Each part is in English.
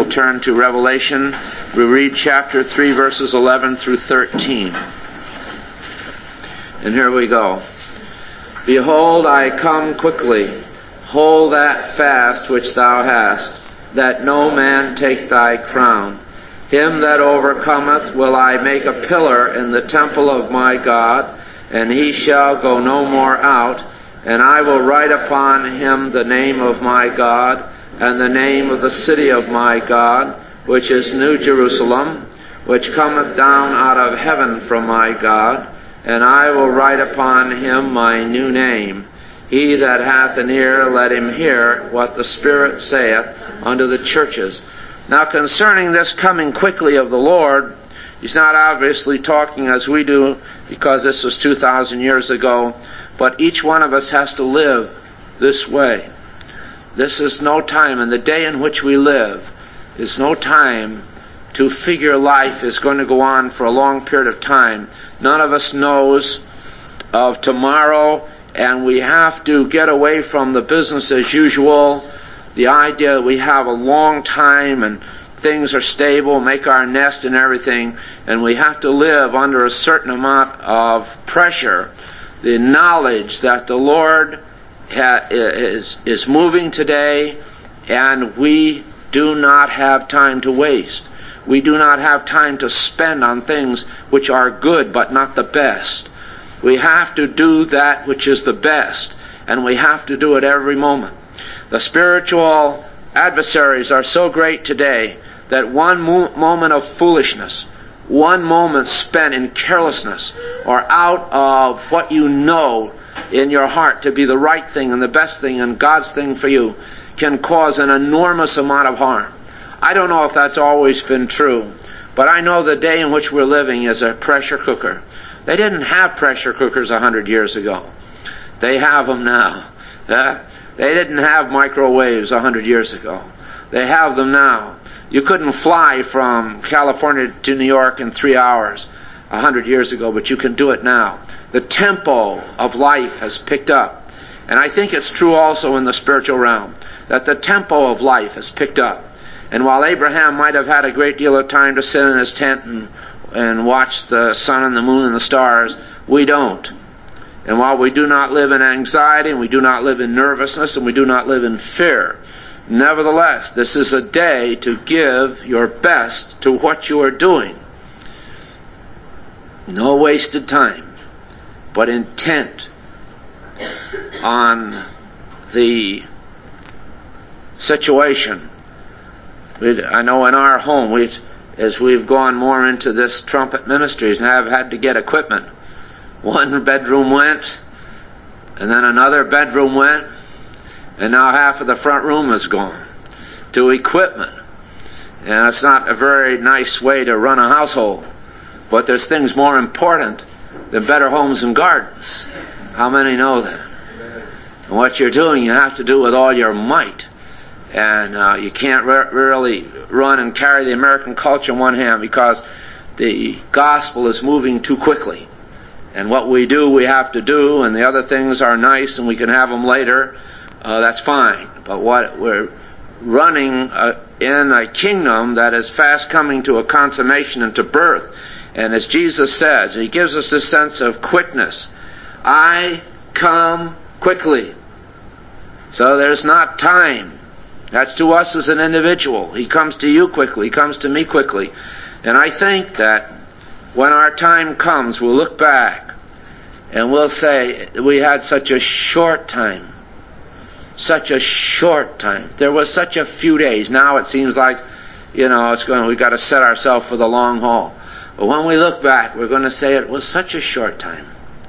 we'll turn to Revelation. We read chapter 3, verses 11 through 13. And here we go. Behold, I come quickly. Hold that fast which thou hast, that no man take thy crown. Him that overcometh will I make a pillar in the temple of my God, and he shall go no more out. And I will write upon him the name of my God, and the name of the city of my God, which is New Jerusalem, which cometh down out of heaven from my God. And I will write upon him my new name. He that hath an ear, let him hear what the Spirit saith unto the churches. Now concerning this coming quickly of the Lord, he's not obviously talking as we do, because this was 2,000 years ago, but each one of us has to live this way. This is no time, and the day in which we live is no time to figure life is going to go on for a long period of time. None of us knows of tomorrow, and we have to get away from the business as usual, the idea that we have a long time and things are stable, make our nest and everything, and we have to live under a certain amount of pressure. The knowledge that the Lord is moving today, and we do not have time to waste. We do not have time to spend on things which are good but not the best. We have to do that which is the best, and we have to do it every moment. The spiritual adversaries are so great today that one moment of foolishness, one moment spent in carelessness, or out of what you know in your heart to be the right thing and the best thing and God's thing for you, can cause an enormous amount of harm. I don't know if that's always been true, but I know the day in which we're living is a pressure cooker. They didn't have pressure cookers 100 years ago. They have them now. They didn't have microwaves 100 years ago. They have them now. You couldn't fly from California to New York in 3 hours 100 years ago, but you can do it now. The tempo of life has picked up. And I think it's true also in the spiritual realm, that the tempo of life has picked up. And while Abraham might have had a great deal of time to sit in his tent and watch the sun and the moon and the stars, we don't. And while we do not live in anxiety, and we do not live in nervousness, and we do not live in fear, nevertheless, this is a day to give your best to what you are doing. No wasted time, but intent on the situation. I know in our home, as we've gone more into this trumpet ministries and have had to get equipment, one bedroom went, and then another bedroom went, and now half of the front room is gone to equipment. And it's not a very nice way to run a household, but there's things more important than better homes and gardens. How many know that? And what you're doing, you have to do with all your might. And you can't really run and carry the American culture in one hand, because the gospel is moving too quickly. And what we do, we have to do, and the other things are nice and we can have them later. That's fine. But what we're running in a kingdom that is fast coming to a consummation and to birth. And as Jesus says, he gives us this sense of quickness. I come quickly. So there's not time. That's to us as an individual. He comes to you quickly. He comes to me quickly. And I think that when our time comes, we'll look back and we'll say, we had such a short time. Such a short time. There was such a few days. Now it seems like, we've got to set ourselves for the long haul. But when we look back, we're going to say it was such a short time.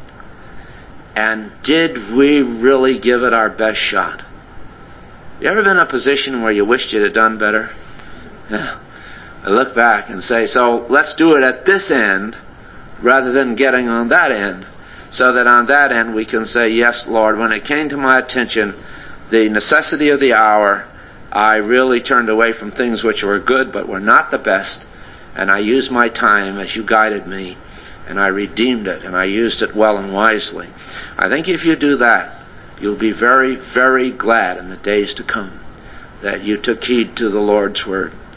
And did we really give it our best shot? You ever been in a position where you wished you'd have done better? Yeah. I look back and say, so let's do it at this end rather than getting on that end, so that on that end we can say, yes, Lord, when it came to my attention, the necessity of the hour, I really turned away from things which were good but were not the best, and I used my time as you guided me, and I redeemed it, and I used it well and wisely. I think if you do that, you'll be very, very glad in the days to come that you took heed to the Lord's word.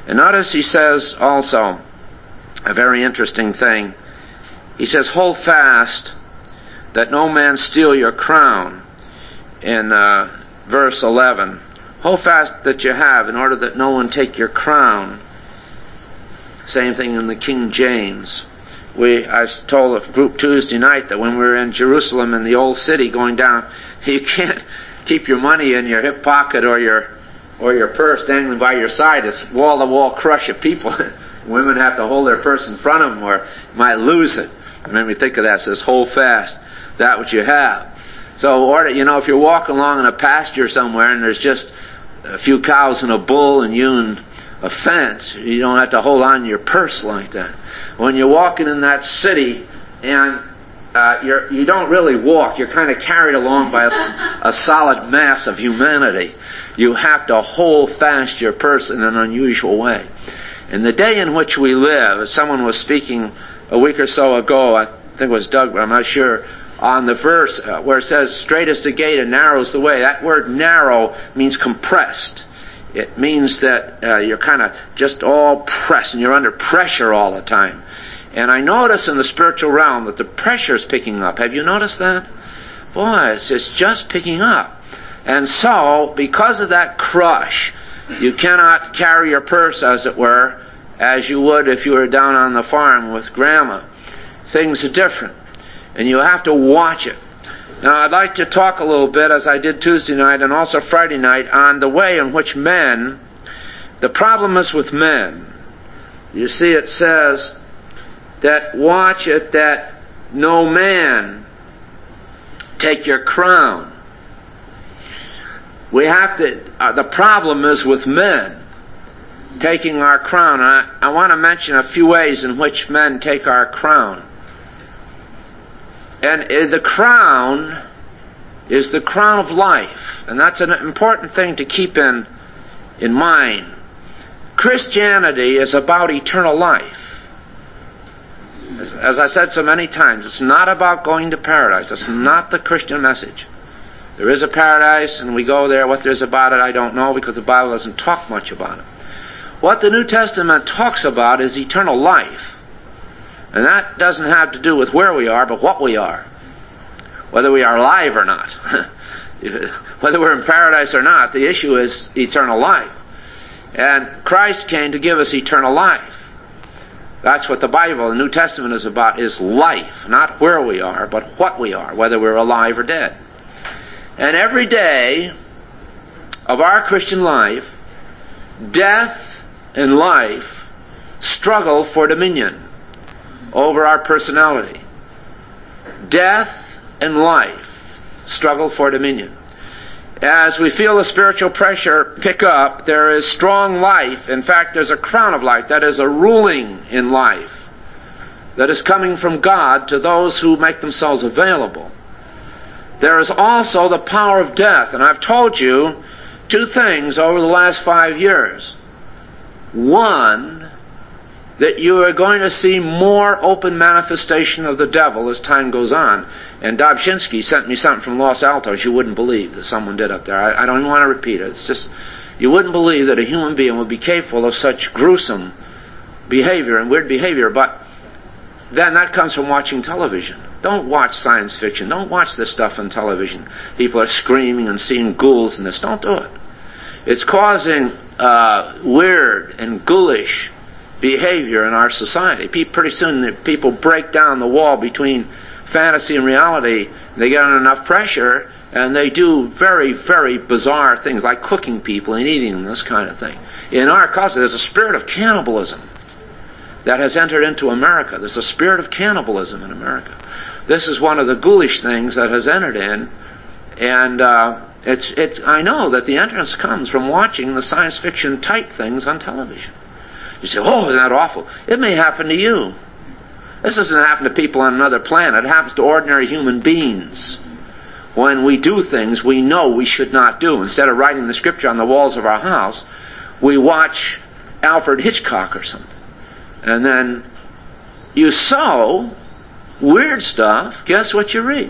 And notice he says also a very interesting thing. He says, hold fast that no man steal your crown, in verse 11. Hold fast that you have, in order that no one take your crown. Same thing in the King James. I told a group Tuesday night that when we were in Jerusalem in the old city going down, you can't keep your money in your hip pocket or your purse dangling by your side. It's wall-to-wall crush of people. Women have to hold their purse in front of them or you might lose it. It made me think of that. It says, hold fast that which you have. So, if you're walking along in a pasture somewhere and there's just a few cows and a bull and you and a fence, you don't have to hold on to your purse like that. When you're walking in that city and you don't really walk, you're kind of carried along by a solid mass of humanity. You have to hold fast your purse in an unusual way. In the day in which we live, as someone was speaking a week or so ago, I think it was Doug, but I'm not sure, on the verse where it says, straight is the gate and narrow is the way. That word narrow means compressed. It means that you're kind of just all pressed and you're under pressure all the time. And I notice in the spiritual realm that the pressure is picking up. Have you noticed that? Boy, it's just picking up. And so, because of that crush, you cannot carry your purse, as it were, as you would if you were down on the farm with Grandma. Things are different. And you have to watch it. Now, I'd like to talk a little bit, as I did Tuesday night and also Friday night, on the way in which men, the problem is with men. You see, it says that watch it that no man take your crown. We have to, the problem is with men taking our crown. I want to mention a few ways in which men take our crown. And the crown is the crown of life. And that's an important thing to keep in mind. Christianity is about eternal life. As I said so many times, it's not about going to paradise. That's not the Christian message. There is a paradise, and we go there. What there's about it, I don't know, because the Bible doesn't talk much about it. What the New Testament talks about is eternal life. And that doesn't have to do with where we are, but what we are. Whether we are alive or not. Whether we're in paradise or not, the issue is eternal life. And Christ came to give us eternal life. That's what the Bible, the New Testament, is about, is life. Not where we are, but what we are, whether we're alive or dead. And every day of our Christian life, death and life struggle for dominion over our personality. Death and life struggle for dominion. As we feel the spiritual pressure pick up, there is strong life. In fact, there's a crown of life. That is a ruling in life that is coming from God to those who make themselves available. There is also the power of death. And I've told you two things over the last 5 years. One, that you are going to see more open manifestation of the devil as time goes on. And Dobzhinsky sent me something from Los Altos you wouldn't believe that someone did up there. I don't even want to repeat it. It's just, you wouldn't believe that a human being would be capable of such gruesome behavior and weird behavior. But then that comes from watching television. Don't watch science fiction. Don't watch this stuff on television. People are screaming and seeing ghouls and this. Don't do it. It's causing weird and ghoulish behavior in our society. Pretty soon people break down the wall between fantasy and reality. They get under enough pressure and they do very, very bizarre things like cooking people and eating them, this kind of thing. In our culture, there's a spirit of cannibalism that has entered into America. There's a spirit of cannibalism in America. This is one of the ghoulish things that has entered in, and I know that the entrance comes from watching the science fiction type things on television. You say, oh, isn't that awful? It may happen to you. This doesn't happen to people on another planet. It happens to ordinary human beings. When we do things we know we should not do, instead of writing the scripture on the walls of our house, we watch Alfred Hitchcock or something. And then you sow weird stuff, guess what you reap?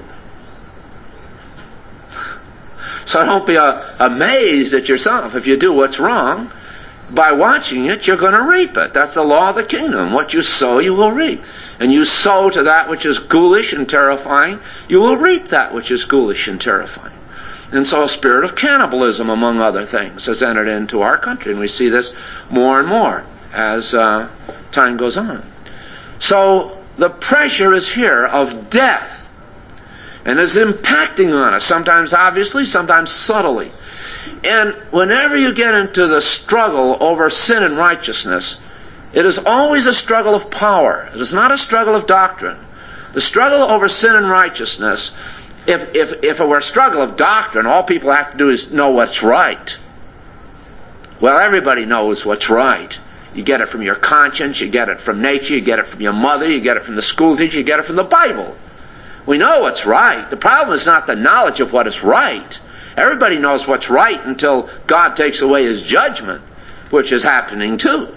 So don't be amazed at yourself if you do what's wrong. by watching it, you're going to reap it. That's the law of the kingdom. What you sow, you will reap. And you sow to that which is ghoulish and terrifying, you will reap that which is ghoulish and terrifying. And so a spirit of cannibalism, among other things, has entered into our country. And we see this more and more as time goes on. So the pressure is here of death. And is impacting on us, sometimes obviously, sometimes subtly. And whenever you get into the struggle over sin and righteousness, it is always a struggle of power. It is not a struggle of doctrine. The struggle over sin and righteousness, if it were a struggle of doctrine, all people have to do is know what's right. Well, everybody knows what's right. You get it from your conscience, you get it from nature, you get it from your mother, you get it from the school teacher, you get it from the Bible. We know what's right. The problem is not the knowledge of what is right. Everybody knows what's right until God takes away His judgment, which is happening too.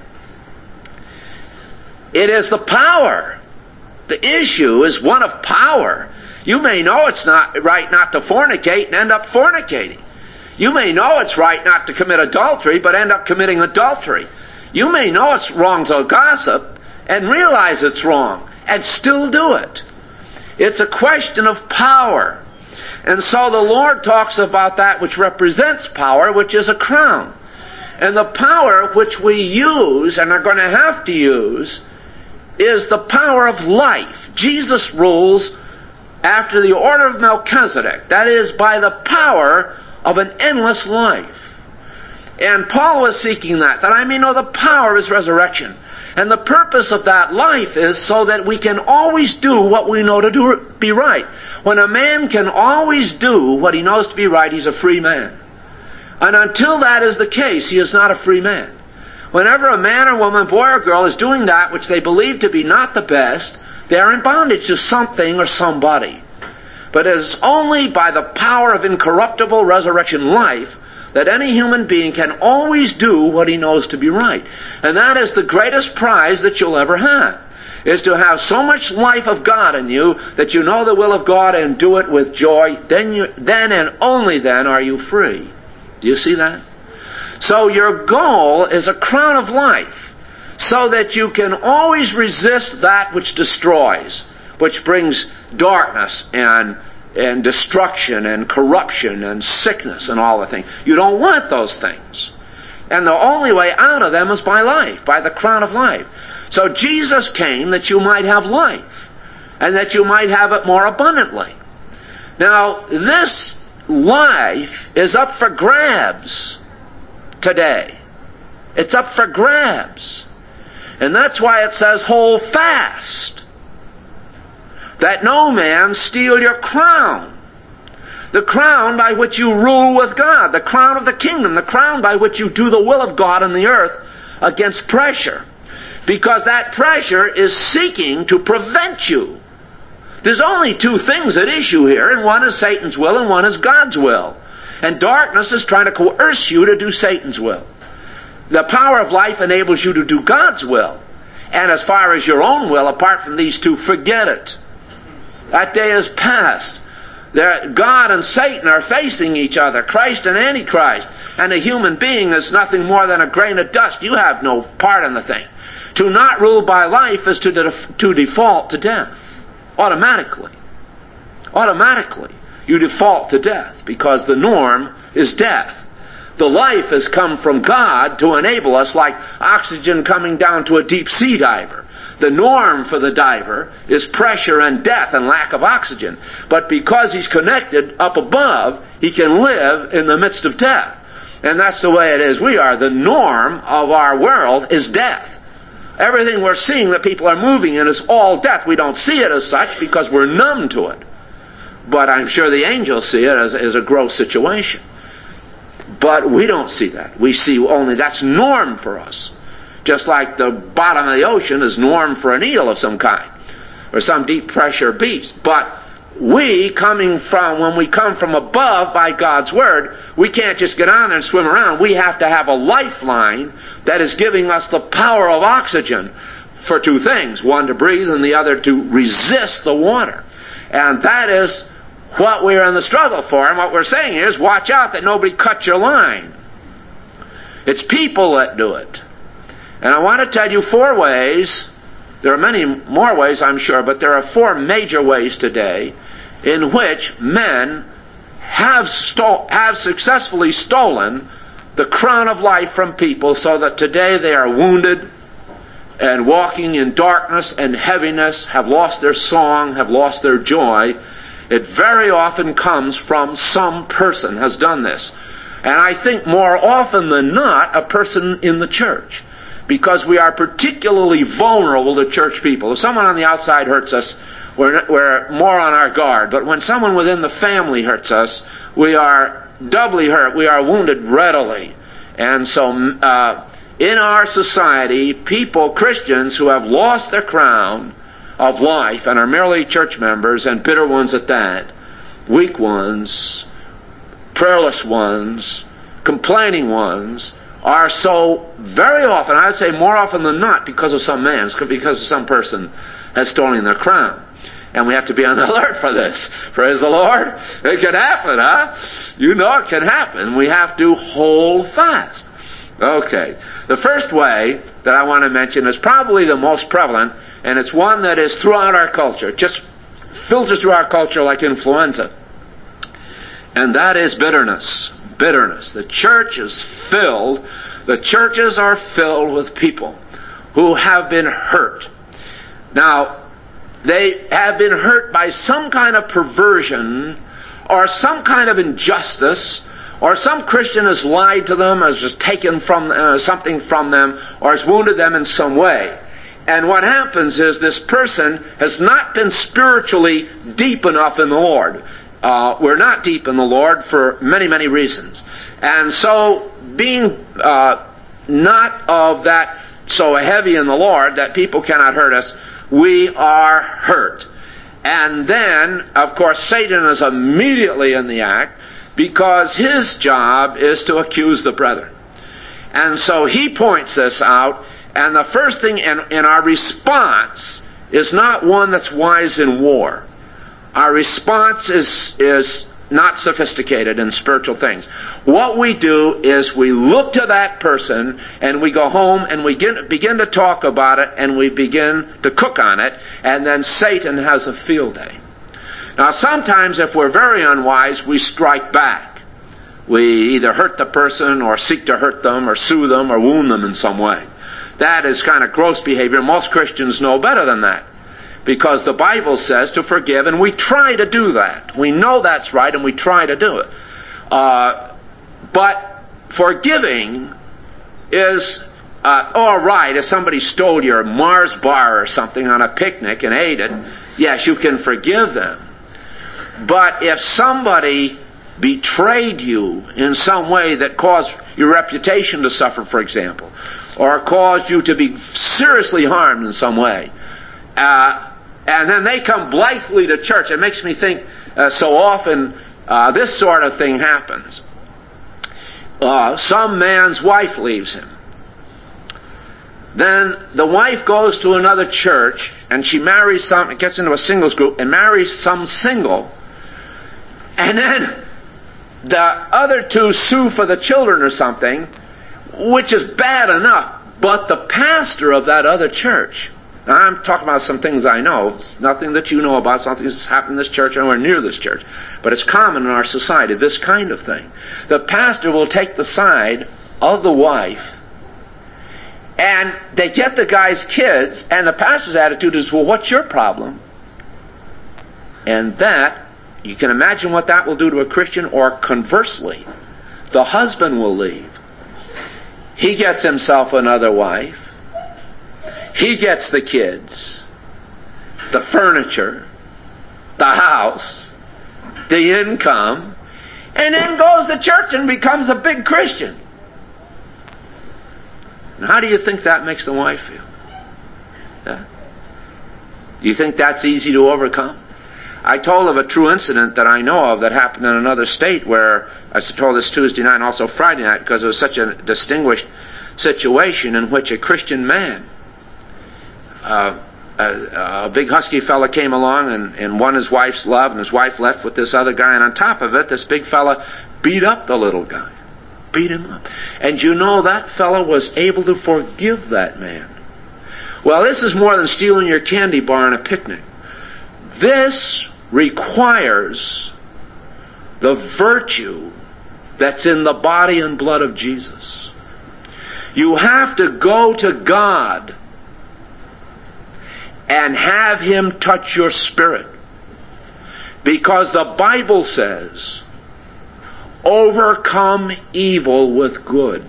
It is the power. The issue is one of power. You may know it's not right not to fornicate and end up fornicating. You may know it's right not to commit adultery, but end up committing adultery. You may know it's wrong to gossip and realize it's wrong and still do it. It's a question of power. And so the Lord talks about that which represents power, which is a crown. And the power which we use and are going to have to use is the power of life. Jesus rules after the order of Melchizedek. That is, by the power of an endless life. And Paul was seeking that I may know the power of His resurrection. And the purpose of that life is so that we can always do what we know to be right. When a man can always do what he knows to be right, he's a free man. And until that is the case, he is not a free man. Whenever a man or woman, boy or girl, is doing that which they believe to be not the best, they are in bondage to something or somebody. But it is only by the power of incorruptible resurrection life that any human being can always do what he knows to be right. And that is the greatest prize that you'll ever have, is to have so much life of God in you that you know the will of God and do it with joy. Then and only then are you free. Do you see that? So your goal is a crown of life, so that you can always resist that which destroys, which brings darkness and destruction and corruption and sickness and all the things. You don't want those things. And the only way out of them is by life, by the crown of life. So Jesus came that you might have life, and that you might have it more abundantly. Now, this life is up for grabs today. It's up for grabs. And that's why it says, hold fast, that no man steal your crown. The crown by which you rule with God, the crown of the kingdom, the crown by which you do the will of God on the earth against pressure. Because that pressure is seeking to prevent you. There's only two things at issue here, and one is Satan's will and one is God's will. And darkness is trying to coerce you to do Satan's will. The power of life enables you to do God's will. And as far as your own will, apart from these two, forget it. That day is past. God and Satan are facing each other, Christ and Antichrist. And a human being is nothing more than a grain of dust. You have no part in the thing. To not rule by life is to default to death. Automatically. Automatically. You default to death because the norm is death. The life has come from God to enable us, like oxygen coming down to a deep sea diver. The norm for the diver is pressure and death and lack of oxygen. But because he's connected up above, he can live in the midst of death. And that's the way it is. The norm of our world is death. Everything we're seeing that people are moving in is all death. We don't see it as such because we're numb to it. But I'm sure the angels see it as a gross situation. But we don't see that. We see only that's norm for us. Just like the bottom of the ocean is norm for an eel of some kind, or some deep pressure beast. But when we come from above by God's Word, we can't just get on there and swim around. We have to have a lifeline that is giving us the power of oxygen for two things. One, to breathe, and the other, to resist the water. And that is what we're in the struggle for. And what we're saying is, watch out that nobody cuts your line. It's people that do it. And I want to tell you 4 ways. There are many more ways, I'm sure, but there are 4 major ways today in which men have successfully stolen the crown of life from people, so that today they are wounded and walking in darkness and heaviness, have lost their song, have lost their joy. It very often comes from some person has done this. And I think more often than not, a person in the church. Because we are particularly vulnerable to church people. If someone on the outside hurts us, we're more on our guard. But when someone within the family hurts us, we are doubly hurt. We are wounded readily. And so in our society, people, Christians, who have lost their crown of life and are merely church members, and bitter ones at that, weak ones, prayerless ones, complaining ones, are so very often, I would say more often than not, because of some man, because of some person has stolen their crown. And we have to be on the alert for this. Praise the Lord. It can happen, huh? You know it can happen. We have to hold fast. Okay. The first way that I want to mention is probably the most prevalent, and it's one that is throughout our culture. It just filters through our culture like influenza. And that is bitterness. Bitterness. The churches are filled with people who have been hurt. Now, they have been hurt by some kind of perversion or some kind of injustice, or some Christian has lied to them, has just taken from something from them, or has wounded them in some way. And what happens is this person has not been spiritually deep enough in the Lord. We're not deep in the Lord for many, many reasons. And so, being not of that so heavy in the Lord that people cannot hurt us, we are hurt. And then, of course, Satan is immediately in the act, because his job is to accuse the brethren. And so he points this out, and the first thing in our response is not one that's wise in war. Our response is not sophisticated in spiritual things. What we do is we look to that person, and we go home and we begin to talk about it, and we begin to cook on it, and then Satan has a field day. Now sometimes if we're very unwise, we strike back. We either hurt the person or seek to hurt them or sue them or wound them in some way. That is kind of gross behavior. Most Christians know better than that, because the Bible says to forgive, and we try to do that. We know that's right, and we try to do it. But forgiving is all right. If somebody stole your Mars bar or something on a picnic and ate it, yes, you can forgive them. But if somebody betrayed you in some way that caused your reputation to suffer, for example, or caused you to be seriously harmed in some way, and then they come blithely to church, it makes me think so often this sort of thing happens. Some man's wife leaves him. Then the wife goes to another church, and she marries gets into a singles group and marries some single. And then the other two sue for the children or something, which is bad enough. But the pastor of that other church, now I'm talking about some things I know, it's nothing that you know about, something that's happened in this church or anywhere near this church, but it's common in our society, this kind of thing. The pastor will take the side of the wife, and they get the guy's kids, and the pastor's attitude is, well, what's your problem? And that, you can imagine what that will do to a Christian. Or conversely, the husband will leave. He gets himself another wife. He gets the kids, the furniture, the house, the income, and then goes to church and becomes a big Christian. Now, how do you think that makes the wife feel? Yeah? You think that's easy to overcome? I told of a true incident that I know of that happened in another state, where I told this Tuesday night and also Friday night, because it was such a distinguished situation in which a Christian man, a big husky fella, came along and won his wife's love, and his wife left with this other guy, and on top of it, this big fella beat up the little guy. beat him up. And you know that fellow was able to forgive that man. Well, this is more than stealing your candy bar on a picnic. This requires the virtue that's in the body and blood of Jesus. You have to go to God and have Him touch your spirit. Because the Bible says, overcome evil with good.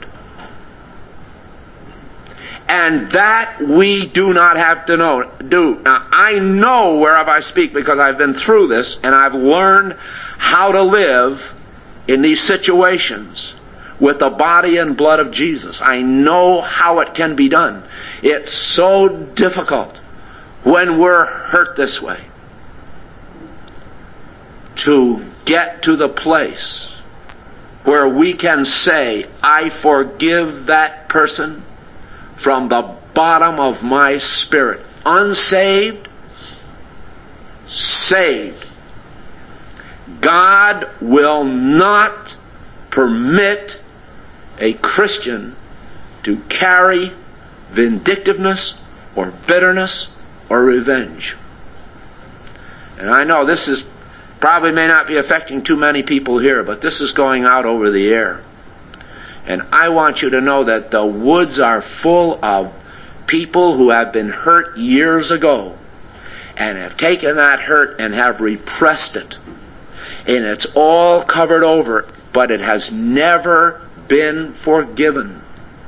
And that we do not have to do. Now, I know whereof I speak because I've been through this and I've learned how to live in these situations with the body and blood of Jesus. I know how it can be done. It's so difficult when we're hurt this way to get to the place where we can say, I forgive that person from the bottom of my spirit. Unsaved, saved. God will not permit a Christian to carry vindictiveness or bitterness or revenge. And I know this is probably may not be affecting too many people here, but this is going out over the air. And I want you to know that the woods are full of people who have been hurt years ago and have taken that hurt and have repressed it. And it's all covered over, but it has never been forgiven.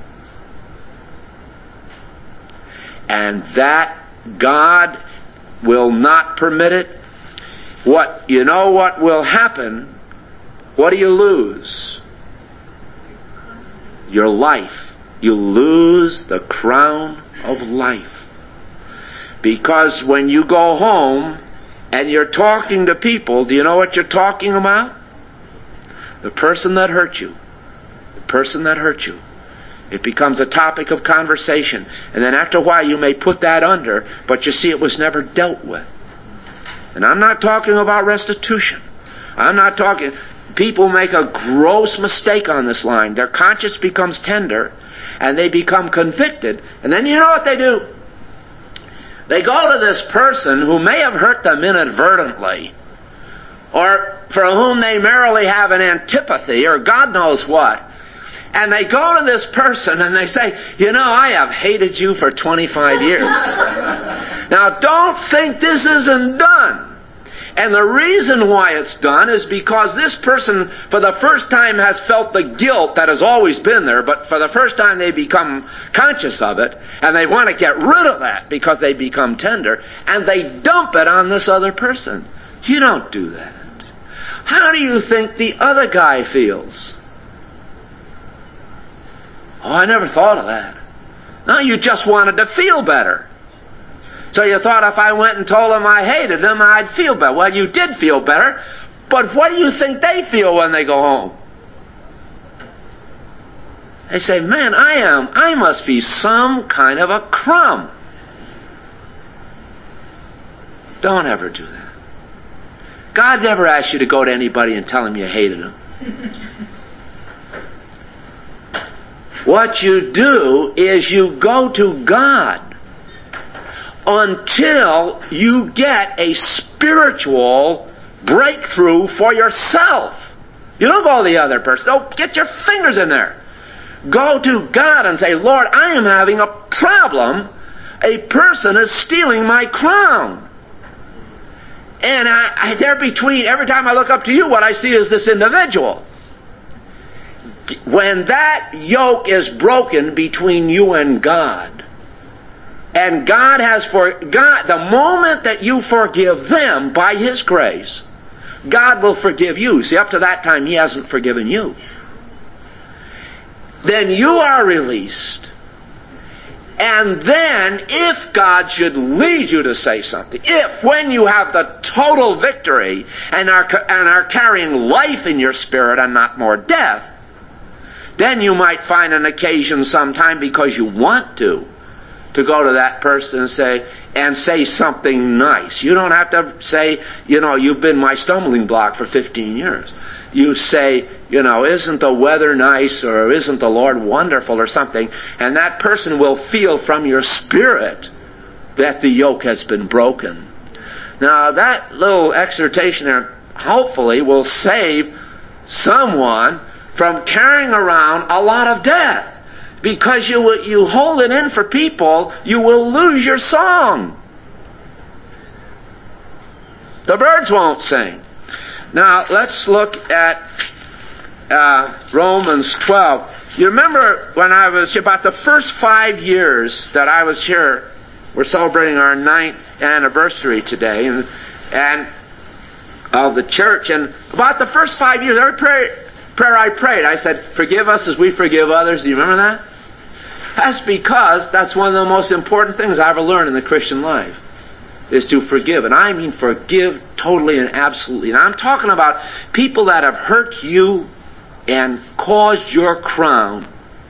And that God will not permit it. You know what will happen? What do you lose? Your life. You lose the crown of life. Because when you go home and you're talking to people, do you know what you're talking about? The person that hurt you. The person that hurt you. It becomes a topic of conversation. And then after a while you may put that under, but you see it was never dealt with. And I'm not talking about restitution. I'm not talking... People make a gross mistake on this line. Their conscience becomes tender, and they become convicted. And then you know what they do? They go to this person who may have hurt them inadvertently, or for whom they merely have an antipathy, or God knows what. And they go to this person and they say, you know, I have hated you for 25 years. Now, don't think this isn't done. And the reason why it's done is because this person, for the first time, has felt the guilt that has always been there, but for the first time they become conscious of it, and they want to get rid of that because they become tender, and they dump it on this other person. You don't do that. How do you think the other guy feels? Oh, I never thought of that. No, you just wanted to feel better. So you thought if I went and told them I hated them, I'd feel better. Well, you did feel better, but what do you think they feel when they go home? They say, man, I must be some kind of a crumb. Don't ever do that. God never asked you to go to anybody and tell him you hated them. What you do is you go to God until you get a spiritual breakthrough for yourself. You don't go to the other person. Don't get your fingers in there. Go to God and say, Lord, I am having a problem. A person is stealing my crown. And there between, every time I look up to you, what I see is this individual. When that yoke is broken between you and God, and God has the moment that you forgive them by His grace, God will forgive you. See, up to that time, He hasn't forgiven you. Then you are released. And then, if God should lead you to say something, if when you have the total victory and are carrying life in your spirit and not more death, then you might find an occasion sometime because you want to go to that person and say something nice. You don't have to say, you've been my stumbling block for 15 years. you say, isn't the weather nice, or isn't the Lord wonderful, or something, and that person will feel from your spirit that the yoke has been broken. Now, that little exhortation there hopefully will save someone from carrying around a lot of death. Because you hold it in for people, you will lose your song. The birds won't sing. Now, let's look at Romans 12. You remember when I was about the first 5 years that I was here, we're celebrating our 9th anniversary today, and of the church, and about the first 5 years, every prayer I prayed, I said, forgive us as we forgive others. Do you remember that? That's because that's one of the most important things I ever learned in the Christian life, is to forgive. And I mean forgive totally and absolutely. And I'm talking about people that have hurt you and caused your crown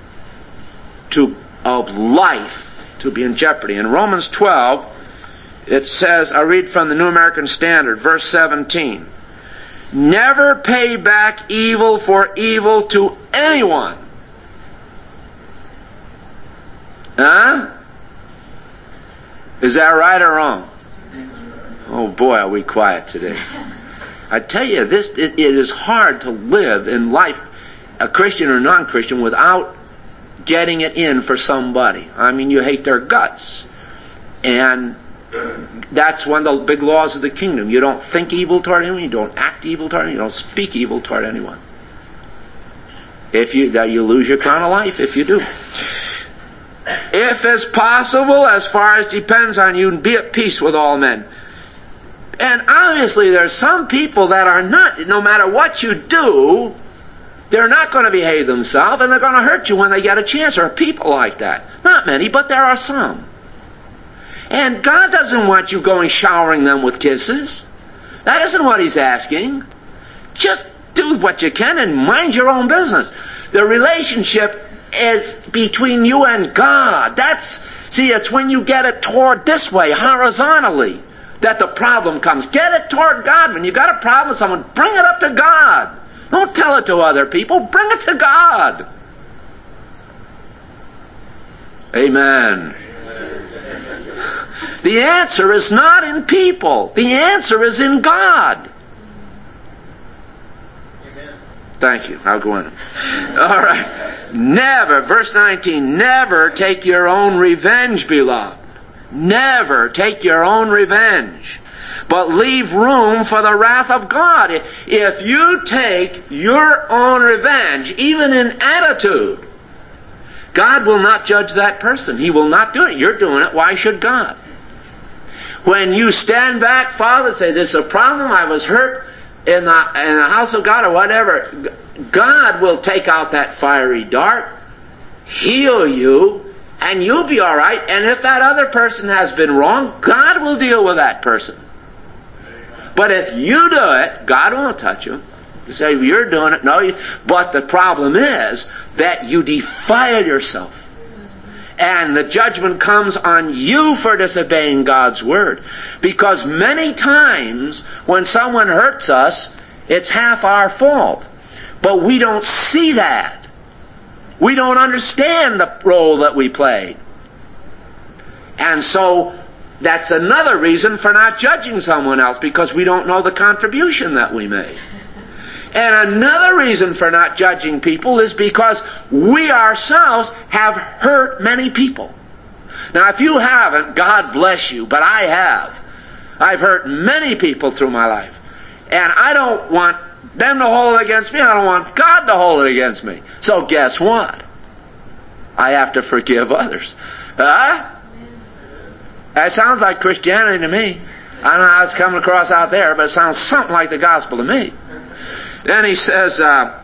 of life to be in jeopardy. In Romans 12, it says, I read from the New American Standard, verse 17. Never pay back evil for evil to anyone. Huh? Is that right or wrong? Oh boy, are we quiet today. I tell you, it is hard to live in life, a Christian or non-Christian, without getting it in for somebody. I mean, you hate their guts. And that's one of the big laws of the kingdom. You don't think evil toward anyone, you don't act evil toward anyone, you don't speak evil toward anyone. You lose your crown of life if you do. If it's possible, as far as depends on you, be at peace with all men. And obviously there's some people that are not, no matter what you do, they're not going to behave themselves, and they're going to hurt you when they get a chance. There are people like that. Not many, but there are some. And God doesn't want you going showering them with kisses. That isn't what He's asking. Just do what you can and mind your own business. The relationship is between you and God. It's when you get it toward this way, horizontally, that the problem comes. Get it toward God. When you got a problem with someone, bring it up to God. Don't tell it to other people. Bring it to God. Amen. The answer is not in people. The answer is in God. Amen. Thank you. I'll go in. All right. Never, verse 19, never take your own revenge, beloved. Never take your own revenge, but leave room for the wrath of God. If you take your own revenge, even in attitude, God will not judge that person. He will not do it. You're doing it. Why should God? When you stand back, Father, say, this is a problem, I was hurt in the house of God or whatever, God will take out that fiery dart, heal you, and you'll be all right. And if that other person has been wrong, God will deal with that person. But if you do it, God won't touch you. You say, you're doing it. No, but the problem is that you defile yourself. And the judgment comes on you for disobeying God's word. Because many times when someone hurts us, it's half our fault. But we don't see that. We don't understand the role that we played. And so that's another reason for not judging someone else, because we don't know the contribution that we made. And another reason for not judging people is because we ourselves have hurt many people. Now, if you haven't, God bless you, but I have. I've hurt many people through my life. And I don't want them to hold it against me. I don't want God to hold it against me. So guess what? I have to forgive others. That sounds like Christianity to me. I don't know how it's coming across out there, but it sounds something like the gospel to me. Then he says,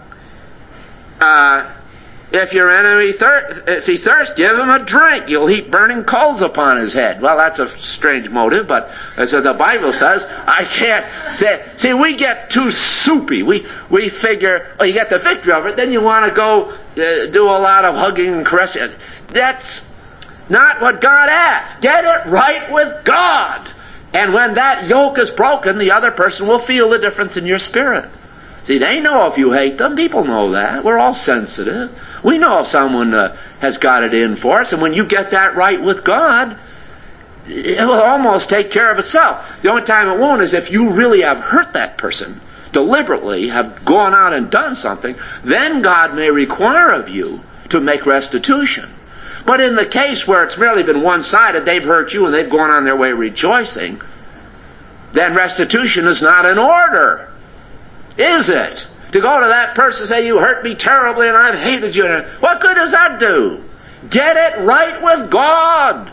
if your enemy if he thirsts, give him a drink. You'll heap burning coals upon his head. Well, that's a strange motive, but as the Bible says, I can't say. See, we get too soupy. We figure, you get the victory over it, then you want to go do a lot of hugging and caressing. That's not what God asks. Get it right with God. And when that yoke is broken, the other person will feel the difference in your spirit. See, they know if you hate them. People know that. We're all sensitive. We know if someone has got it in for us. And when you get that right with God, it will almost take care of itself. The only time it won't is if you really have hurt that person, deliberately have gone out and done something, then God may require of you to make restitution. But in the case where it's merely been one-sided, they've hurt you and they've gone on their way rejoicing, then restitution is not in order. Is it? To go to that person and say, you hurt me terribly and I've hated you. What good does that do? Get it right with God.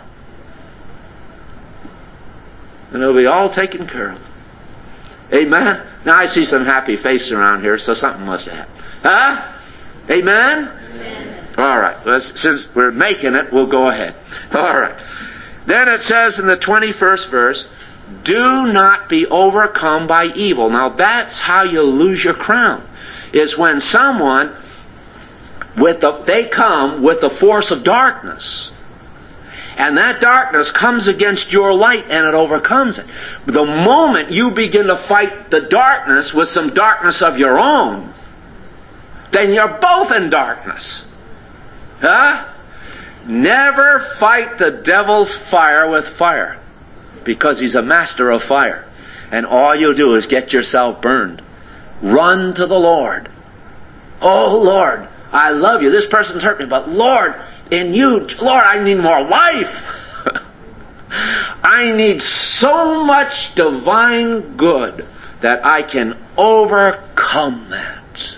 And it'll be all taken care of. Amen? Now I see some happy faces around here, so something must have happened. Huh? Amen? Amen. All right. Well, since we're making it, we'll go ahead. All right. Then it says in the 21st verse, do not be overcome by evil. Now that's how you lose your crown. Is when someone, they come with the force of darkness. And that darkness comes against your light and it overcomes it. The moment you begin to fight the darkness with some darkness of your own, then you're both in darkness. Huh? Never fight the devil's fire with fire, because he's a master of fire. And all you'll do is get yourself burned. Run to the Lord. Oh, Lord, I love you. This person's hurt me, but Lord, in you, Lord, I need more life. I need so much divine good that I can overcome that.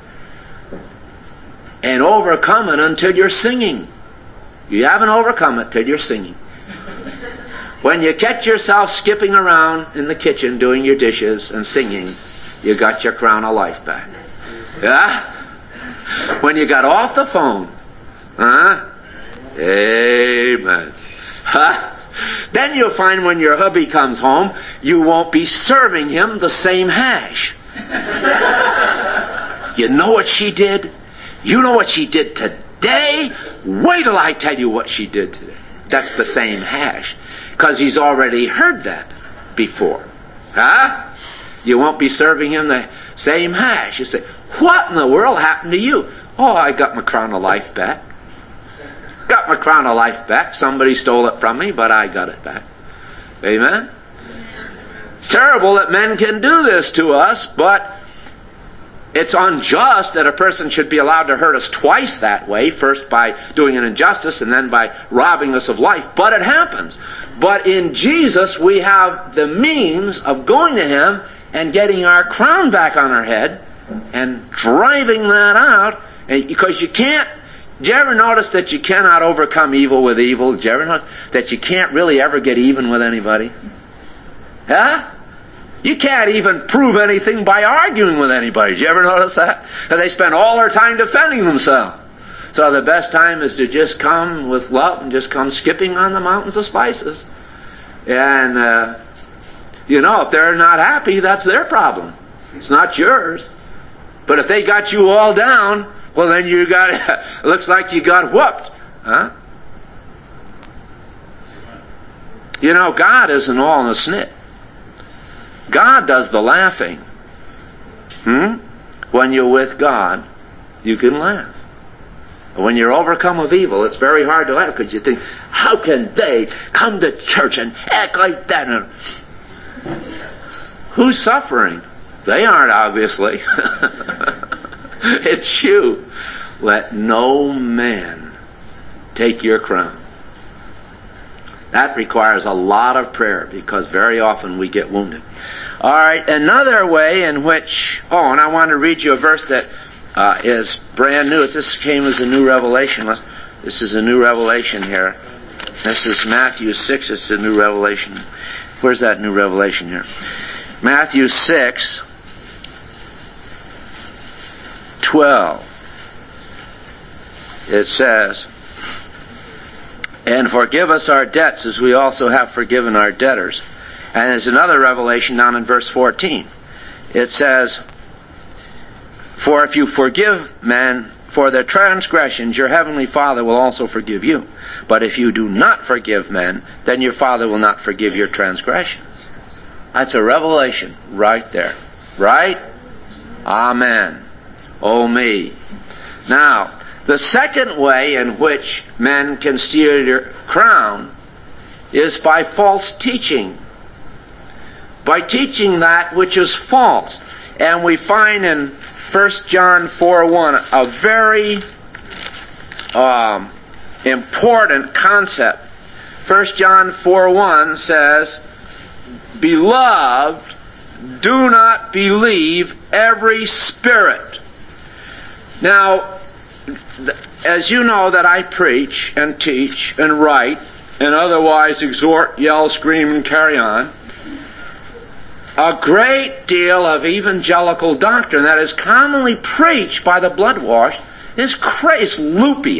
And overcome it until you're singing. You haven't overcome it till you're singing. When you catch yourself skipping around in the kitchen doing your dishes and singing, you got your crown of life back. Yeah? When you got off the phone, huh? Amen. Huh? Then you'll find when your hubby comes home, you won't be serving him the same hash. You know what she did? You know what she did today? Wait till I tell you what she did today. That's the same hash. Because he's already heard that before. Huh? You won't be serving him the same hash. You say, what in the world happened to you? Oh, I got my crown of life back. Got my crown of life back. Somebody stole it from me, but I got it back. Amen? It's terrible that men can do this to us, but it's unjust that a person should be allowed to hurt us twice that way, first by doing an injustice and then by robbing us of life. But it happens. But in Jesus, we have the means of going to Him and getting our crown back on our head and driving that out. And because you can't, did you ever notice that you cannot overcome evil with evil? Did you ever notice that you can't really ever get even with anybody? Huh? You can't even prove anything by arguing with anybody. Did you ever notice that? And they spend all their time defending themselves. So the best time is to just come with love and just come skipping on the mountains of spices. And, if they're not happy, that's their problem. It's not yours. But if they got you all down, well then looks like you got whooped. Huh? God isn't all in a snit. God does the laughing. When you're with God, you can laugh. When you're overcome with evil, it's very hard to laugh because you think, how can they come to church and act like that? Who's suffering? They aren't, obviously. It's you. Let no man take your crown. That requires a lot of prayer because very often we get wounded. All right, another way in which, and I want to read you a verse that is brand new. This came as a new revelation. This is a new revelation here. This is Matthew 6. It's a new revelation. Where's that new revelation here? Matthew 6:12. It says, and forgive us our debts as we also have forgiven our debtors. And there's another revelation down in verse 14. It says, for if you forgive men for their transgressions, your heavenly Father will also forgive you. But if you do not forgive men, then your Father will not forgive your transgressions. That's a revelation right there. Right? Amen. O me. Now, the second way in which men can steal your crown is by false teaching. By teaching that which is false. And we find in 1 John 4:1 a very important concept. 1 John 4:1 says, "Beloved, do not believe every spirit." Now, as you know that I preach and teach and write and otherwise exhort, yell, scream, and carry on, a great deal of evangelical doctrine that is commonly preached by the blood-washed is loopy.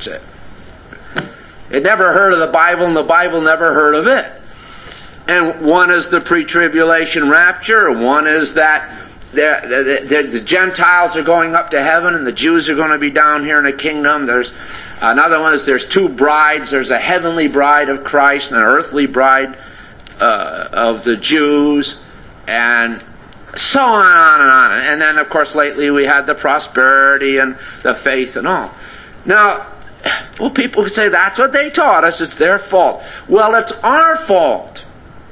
It never heard of the Bible, and the Bible never heard of it. And one is the pre-tribulation rapture, one is that the Gentiles are going up to heaven and the Jews are going to be down here in the kingdom. There's another one is there's two brides. There's a heavenly bride of Christ and an earthly bride of the Jews, and so on and on. And then, of course, lately we had the prosperity and the faith and all. Now, well, people say that's what they taught us. It's their fault. Well, it's our fault.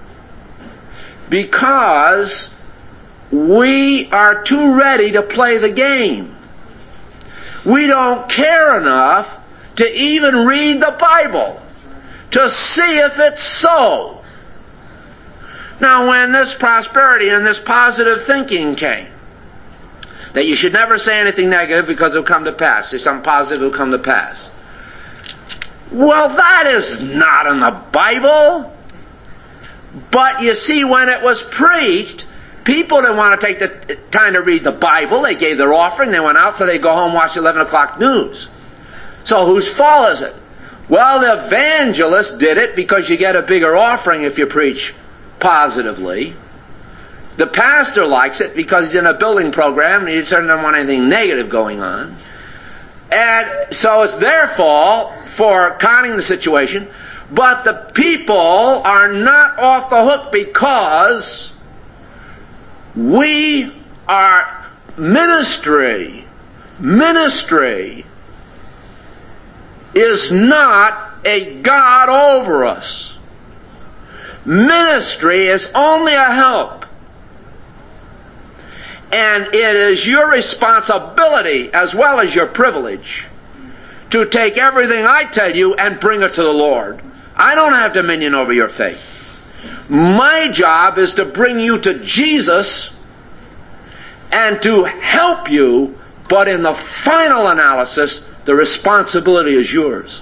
Because we are too ready to play the game. We don't care enough to even read the Bible to see if it's so. Now, when this prosperity and this positive thinking came, that you should never say anything negative because it will come to pass. Say something positive, it will come to pass. Well, that is not in the Bible. But you see, when it was preached, people didn't want to take the time to read the Bible. They gave their offering, they went out, so they go home and watch the 11 o'clock news. So whose fault is it? Well, the evangelist did it because you get a bigger offering if you preach positively. The pastor likes it because he's in a building program and he certainly doesn't want anything negative going on. And so it's their fault for conning the situation. But the people are not off the hook because we are ministry. Ministry is not a God over us. Ministry is only a help. And it is your responsibility as well as your privilege to take everything I tell you and bring it to the Lord. I don't have dominion over your faith. My job is to bring you to Jesus and to help you, but in the final analysis, the responsibility is yours.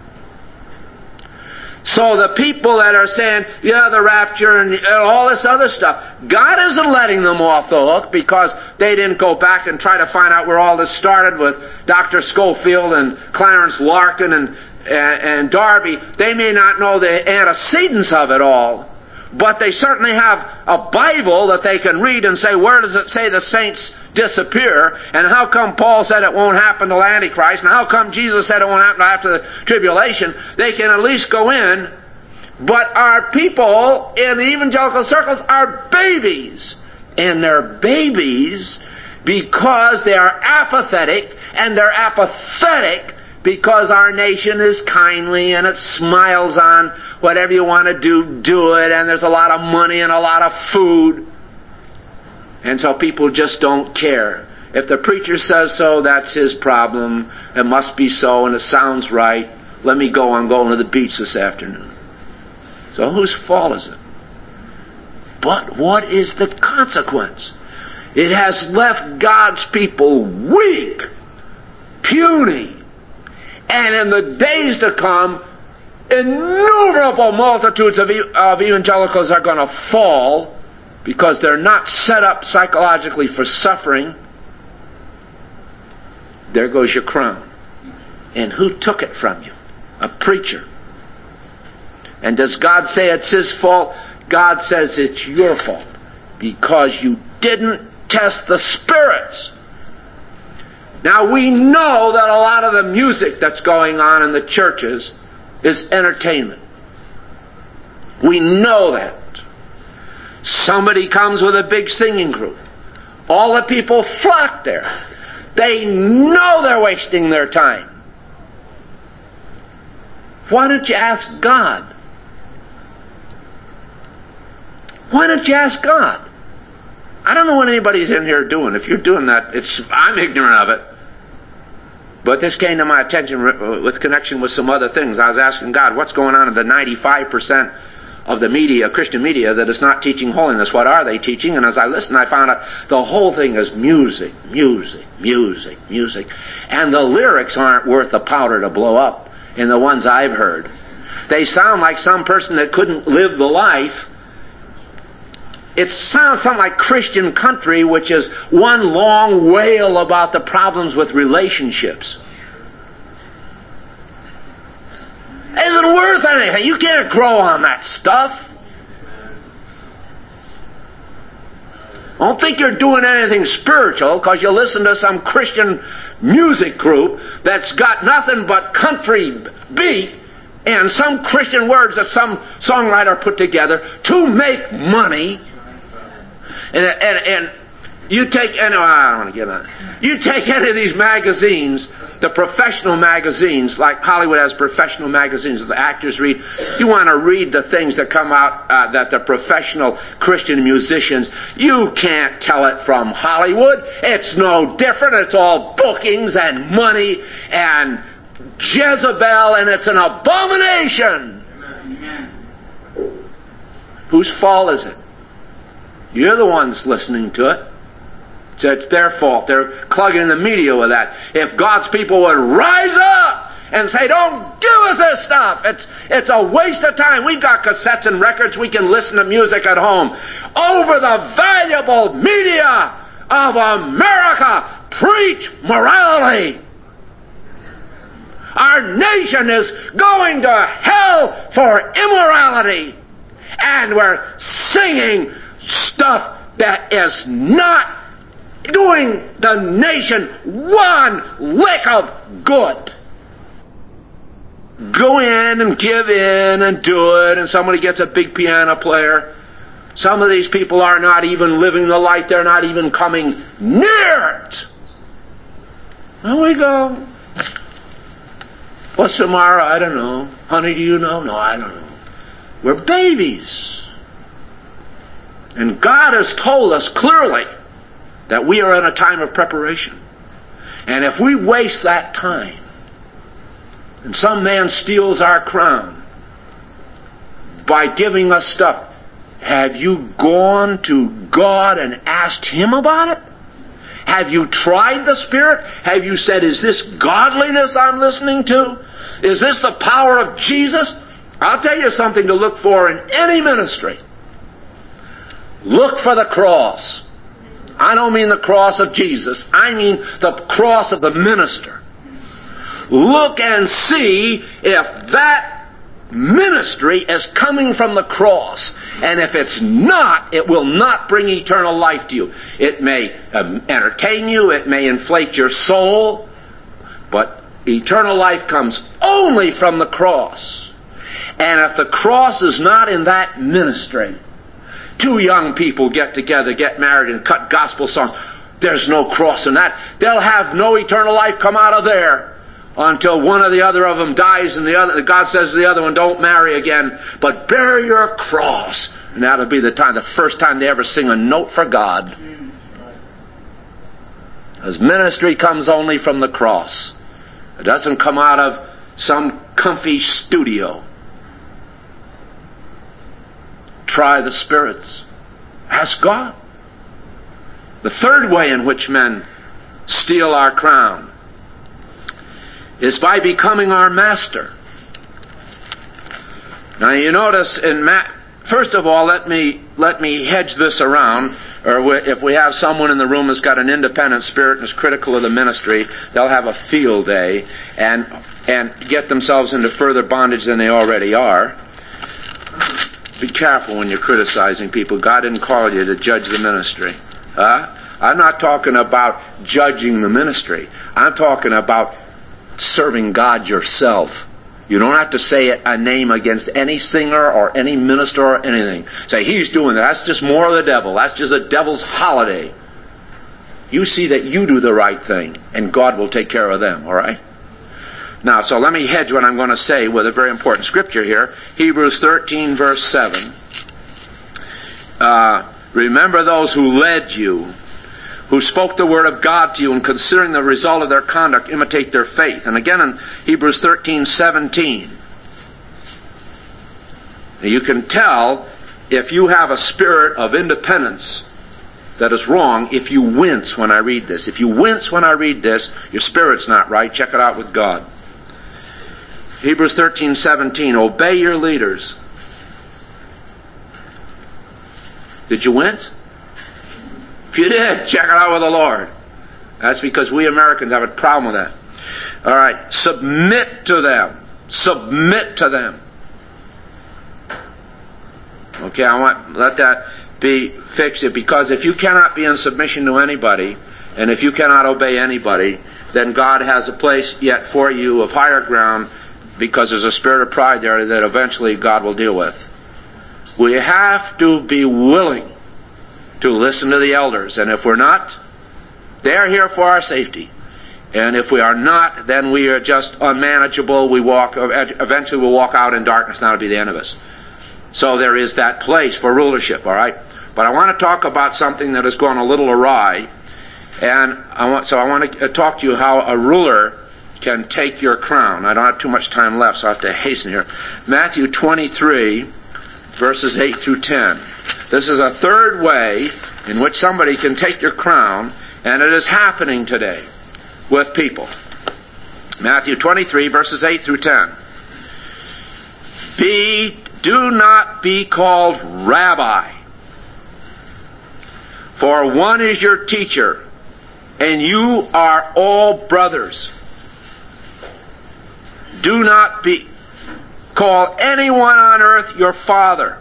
So the people that are saying, yeah, the rapture and all this other stuff, God isn't letting them off the hook because they didn't go back and try to find out where all this started with Dr. Schofield and Clarence Larkin and Darby. They may not know the antecedents of it all, but they certainly have a Bible that they can read and say, where does it say the saints disappear? And how come Paul said it won't happen till Antichrist? And how come Jesus said it won't happen after the tribulation? They can at least go in. But our people in the evangelical circles are babies. And they're babies because they are apathetic, and they're apathetic because our nation is kindly and it smiles on whatever you want to do it, and there's a lot of money and a lot of food. And so people just don't care. If the preacher says so, that's his problem. It must be so, and it sounds right. Let me go. I'm going to the beach this afternoon. So whose fault is it? But what is the consequence? It has left God's people weak, puny, and in the days to come, innumerable multitudes of evangelicals are going to fall because they're not set up psychologically for suffering. There goes your crown. And who took it from you? A preacher. And does God say it's his fault? God says it's your fault because you didn't test the spirits. Now we know that a lot of the music that's going on in the churches is entertainment. We know that. Somebody comes with a big singing group. All the people flock there. They know they're wasting their time. Why don't you ask God? Why don't you ask God? I don't know what anybody's in here doing. If you're doing that, I'm ignorant of it. But this came to my attention with connection with some other things. I was asking God, what's going on in the 95% of the media, Christian media, that is not teaching holiness? What are they teaching? And as I listened, I found out the whole thing is music, music, music, music. And the lyrics aren't worth the powder to blow up in the ones I've heard. They sound like some person that couldn't live the life. It sounds something like Christian country, which is one long wail about the problems with relationships. It isn't worth anything. You can't grow on that stuff. Don't think you're doing anything spiritual because you listen to some Christian music group that's got nothing but country beat and some Christian words that some songwriter put together to make money. And you take any, I don't want to get on it. You take any of these magazines, the professional magazines, like Hollywood has professional magazines that the actors read. You want to read the things that come out that the professional Christian musicians, you can't tell it from Hollywood. It's no different. It's all bookings and money and Jezebel, and it's an abomination. Amen. Whose fault is it? You're the ones listening to it. So it's their fault. They're clugging the media with that. If God's people would rise up and say, don't give us this stuff. It's a waste of time. We've got cassettes and records. We can listen to music at home. Over the valuable media of America, preach morality. Our nation is going to hell for immorality. And we're singing stuff that is not doing the nation one lick of good. Go in and give in and do it, and somebody gets a big piano player. Some of these people are not even living the life. They're not even coming near it. There we go. What's tomorrow? I don't know. Honey, do you know? No, I don't know. We're babies. And God has told us clearly that we are in a time of preparation. And if we waste that time, and some man steals our crown by giving us stuff, have you gone to God and asked Him about it? Have you tried the Spirit? Have you said, is this godliness I'm listening to? Is this the power of Jesus? I'll tell you something to look for in any ministry. Look for the cross. I don't mean the cross of Jesus. I mean the cross of the minister. Look and see if that ministry is coming from the cross. And if it's not, it will not bring eternal life to you. It may entertain you. It may inflate your soul. But eternal life comes only from the cross. And if the cross is not in that ministry, two young people get together, get married, and cut gospel songs. There's no cross in that. They'll have no eternal life come out of there until one or the other of them dies, and God says to the other one, don't marry again, but bear your cross. And that'll be the first time they ever sing a note for God. As ministry comes only from the cross. It doesn't come out of some comfy studio. Try the spirits. Ask God. The third way in which men steal our crown is by becoming our master. Now you notice first of all, let me hedge this around. Or if we have someone in the room that's got an independent spirit and is critical of the ministry, they'll have a field day and get themselves into further bondage than they already are. Be careful when you're criticizing people. God didn't call you to judge the ministry. I'm not talking about judging the ministry. I'm talking about serving God yourself. You don't have to say a name against any singer or any minister or anything. Say, he's doing that. That's just more of the devil. That's just a devil's holiday. You see that you do the right thing, and God will take care of them, all right? Now, so let me hedge what I'm going to say with a very important scripture here. Hebrews 13, verse 7. Remember those who led you, who spoke the word of God to you, and considering the result of their conduct, imitate their faith. And again in Hebrews 13:17. You can tell if you have a spirit of independence that is wrong if you wince when I read this. If you wince when I read this, your spirit's not right. Check it out with God. Hebrews 13:17. Obey your leaders. Did you wince? If you did, check it out with the Lord. That's because we Americans have a problem with that. All right. Submit to them. Submit to them. Okay, let that be fixed, because if you cannot be in submission to anybody, and if you cannot obey anybody, then God has a place yet for you of higher ground, because there's a spirit of pride there that eventually God will deal with. We have to be willing to listen to the elders, and if we're not, they're here for our safety. And if we are not, then we are just unmanageable. Eventually we'll walk out in darkness, and that'll be the end of us. So there is that place for rulership, all right? But I want to talk about something that has gone a little awry, and I want to talk to you how a ruler can take your crown. I don't have too much time left, so I have to hasten here. Matthew 23, verses 8 through 10. This is a third way in which somebody can take your crown, and it is happening today with people. Matthew 23, verses 8 through 10. Do not be called rabbi, for one is your teacher, and you are all brothers. Do not call anyone on earth your father.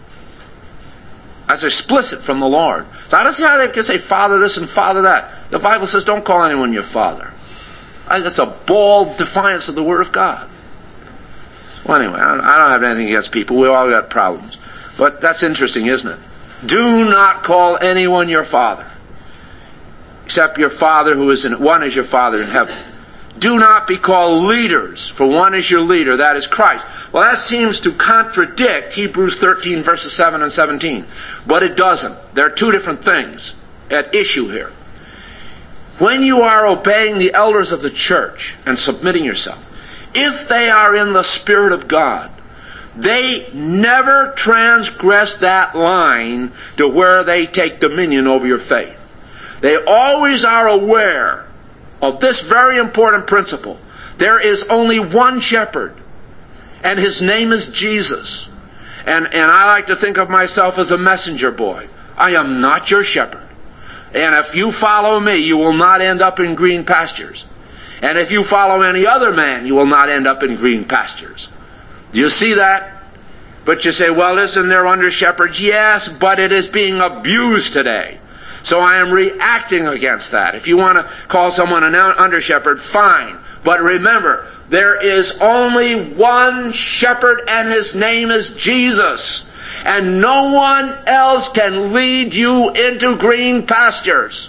That's explicit from the Lord. So I don't see how they can say father this and father that. The Bible says don't call anyone your father. That's a bold defiance of the Word of God. Well, anyway, I don't have anything against people. We all got problems. But that's interesting, isn't it? Do not call anyone your father, except your Father who is in one is your Father in heaven. Do not be called leaders, for one is your leader, that is Christ. Well, that seems to contradict Hebrews 13, verses 7 and 17. But it doesn't. There are two different things at issue here. When you are obeying the elders of the church and submitting yourself, if they are in the Spirit of God, they never transgress that line to where they take dominion over your faith. They always are aware of this very important principle. There is only one shepherd, and his name is Jesus. And I like to think of myself as a messenger boy. I am not your shepherd. And if you follow me, you will not end up in green pastures. And if you follow any other man, you will not end up in green pastures. Do you see that? But you say, well, listen, they're under shepherds. Yes, but it is being abused today. So I am reacting against that. If you want to call someone an under shepherd, fine. But remember, there is only one shepherd, and his name is Jesus. And no one else can lead you into green pastures.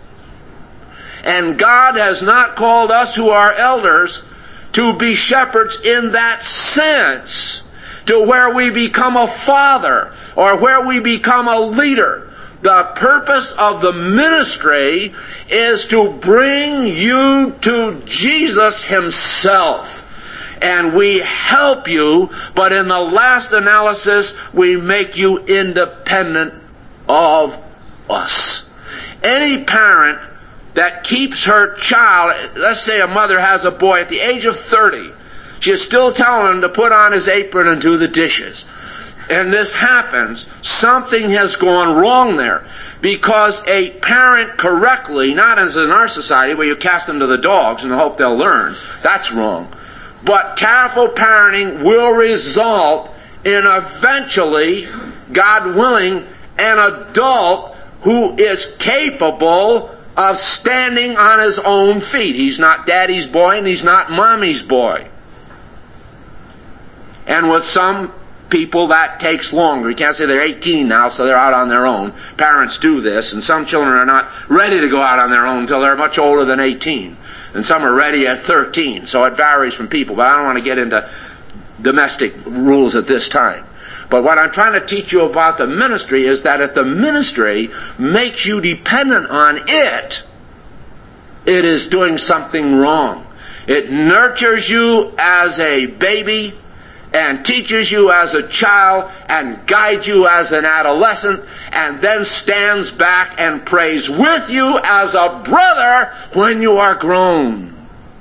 And God has not called us who are elders to be shepherds in that sense, to where we become a father or where we become a leader. The purpose of the ministry is to bring you to Jesus Himself. And we help you, but in the last analysis, we make you independent of us. Any parent that keeps her child, let's say a mother has a boy at the age of 30, she is still telling him to put on his apron and do the dishes. And this happens, something has gone wrong there. Because a parent correctly, not as in our society where you cast them to the dogs and hope they'll learn, that's wrong. But careful parenting will result in eventually, God willing, an adult who is capable of standing on his own feet. He's not daddy's boy and he's not mommy's boy. And with some people that takes longer. You can't say they're 18 now, so they're out on their own. Parents do this, and some children are not ready to go out on their own until they're much older than 18. And some are ready at 13, so it varies from people. But I don't want to get into domestic rules at this time. But what I'm trying to teach you about the ministry is that if the ministry makes you dependent on it, it is doing something wrong. It nurtures you as a baby and teaches you as a child and guides you as an adolescent and then stands back and prays with you as a brother when you are grown.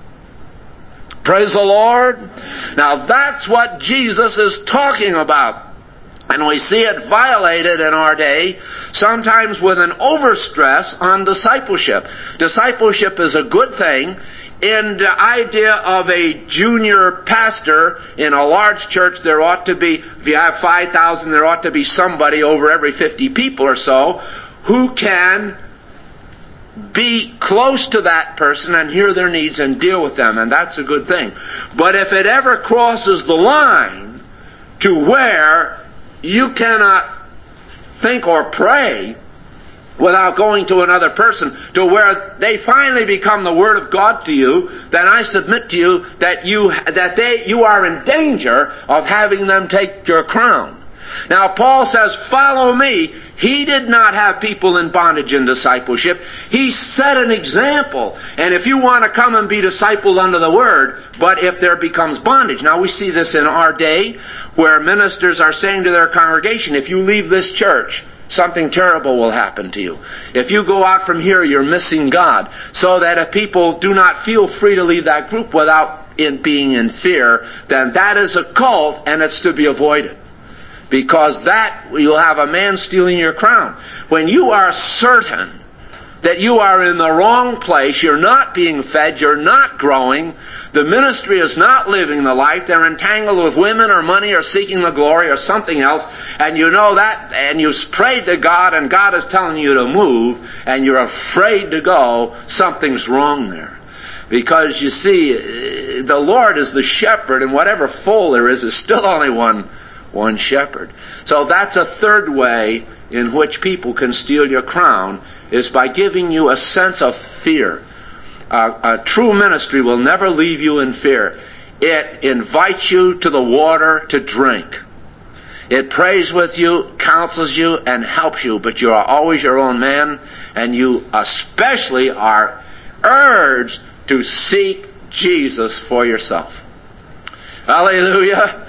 Praise the Lord. Now that's what Jesus is talking about. And we see it violated in our day, sometimes with an overstress on discipleship. Discipleship is a good thing. In the idea of a junior pastor in a large church, there ought to be, if you have 5,000, there ought to be somebody over every 50 people or so who can be close to that person and hear their needs and deal with them, and that's a good thing. But if it ever crosses the line to where you cannot think or pray without going to another person, to where they finally become the Word of God to you, then I submit to you that you are in danger of having them take your crown. Now Paul says, follow me. He did not have people in bondage in discipleship. He set an example. And if you want to come and be discipled under the Word, but if there becomes bondage. Now we see this in our day where ministers are saying to their congregation, if you leave this church, something terrible will happen to you. If you go out from here, you're missing God. So that if people do not feel free to leave that group without being in fear, then that is a cult and it's to be avoided. Because that, you'll have a man stealing your crown. When you are certain that you are in the wrong place, you're not being fed, you're not growing, the ministry is not living the life, they're entangled with women or money or seeking the glory or something else, and you know that, and you've prayed to God, and God is telling you to move, and you're afraid to go, something's wrong there. Because you see, the Lord is the shepherd, and whatever fold there is still only one shepherd. So that's a third way in which people can steal your crown, is by giving you a sense of fear. A true ministry will never leave you in fear. It invites you to the water to drink. It prays with you, counsels you, and helps you, but you are always your own man, and you especially are urged to seek Jesus for yourself. Hallelujah.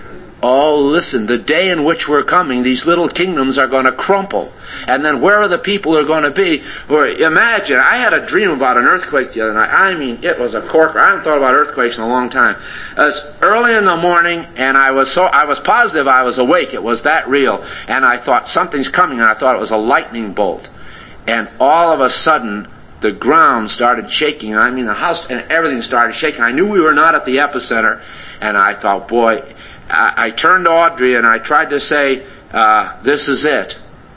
Oh, listen, the day in which we're coming, these little kingdoms are going to crumple. And then where are the people who are going to be? Or imagine, I had a dream about an earthquake the other night. I mean, it was a corker. I haven't thought about earthquakes in a long time. It was early in the morning, and I was positive I was awake. It was that real. And I thought, something's coming, and I thought it was a lightning bolt. And all of a sudden, the ground started shaking. I mean, the house and everything started shaking. I knew we were not at the epicenter, and I thought, boy, I turned to Audrey and I tried to say, this is it.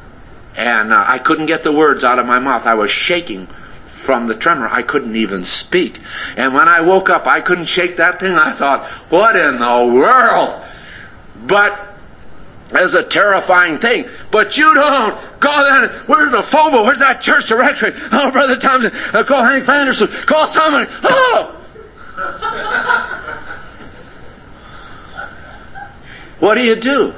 And I couldn't get the words out of my mouth. I was shaking from the tremor. I couldn't even speak. And when I woke up, I couldn't shake that thing. I thought, what in the world? But it's a terrifying thing. But you don't. Call that. Where's the FOMO? Where's that church directory? Oh, Brother Thompson. Call Hank Vanderson. Call somebody. Oh! What do?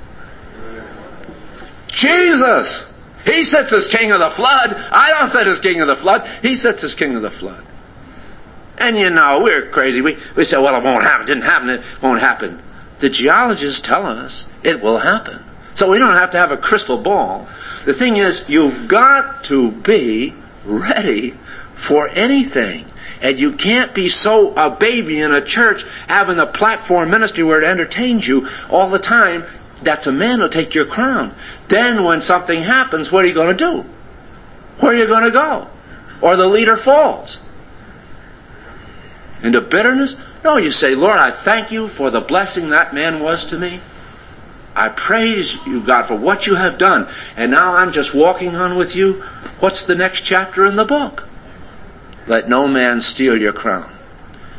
Jesus! He sits as king of the flood. I don't sit as king of the flood. He sits as king of the flood. And you know, we're crazy. We say, well, it won't happen. It didn't happen. It won't happen. The geologists tell us it will happen. So we don't have to have a crystal ball. The thing is, you've got to be ready for anything. And you can't be so a baby in a church having a platform ministry where it entertains you all the time. That's a man who'll take your crown. Then when something happens, what are you going to do? Where are you going to go? Or the leader falls. Into bitterness? No, you say, Lord, I thank you for the blessing that man was to me. I praise you, God, for what you have done. And now I'm just walking on with you. What's the next chapter in the book? Let no man steal your crown.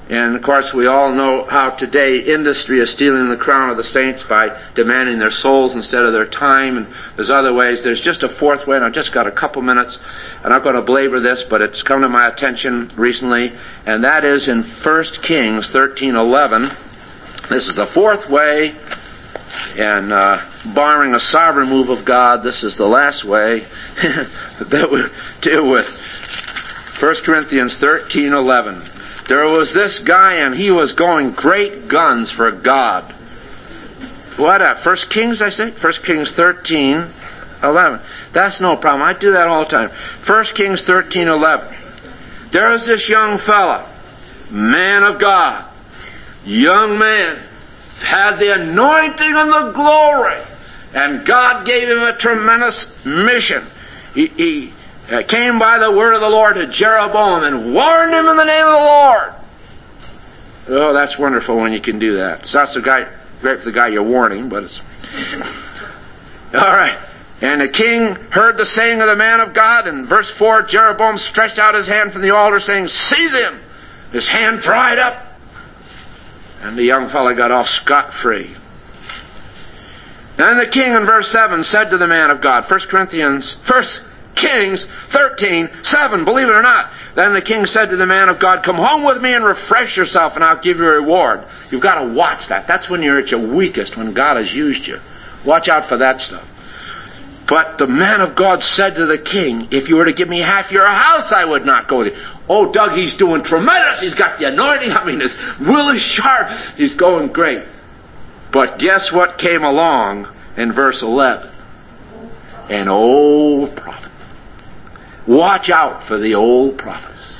And of course we all know how today industry is stealing the crown of the saints by demanding their souls instead of their time. And there's other ways. There's just a fourth way, and I've just got a couple minutes. I'm not going to belabor this, but it's come to my attention recently, and that is in 1 Kings 13:11. This is the fourth way, and barring a sovereign move of God, this is the last way that we deal with. 1 Corinthians 13:11. There was this guy, and he was going great guns for God. What? 1 Kings, I say? 1 Kings 13:11. That's no problem. I do that all the time. 1 Kings 13:11. There was this young fella, man of God, young man, had the anointing and the glory, and God gave him a tremendous mission. He came by the word of the Lord to Jeroboam and warned him in the name of the Lord. Oh, that's wonderful when you can do that. It's not so great for the guy you're warning, but it's... All right. And the king heard the saying of the man of God, and verse 4, Jeroboam stretched out his hand from the altar, saying, "Seize him!" His hand dried up, and the young fellow got off scot-free. Then the king in verse 7 said to the man of God, 1 Kings 13:7, believe it or not. Then the king said to the man of God, "Come home with me and refresh yourself, and I'll give you a reward." You've got to watch that. That's when you're at your weakest, when God has used you. Watch out for that stuff. But the man of God said to the king, "If you were to give me half your house, I would not go with you." Oh, Doug, he's doing tremendous. He's got the anointing. I mean, his will is sharp. He's going great. But guess what came along in verse 11? An old prophet. Watch out for the old prophets.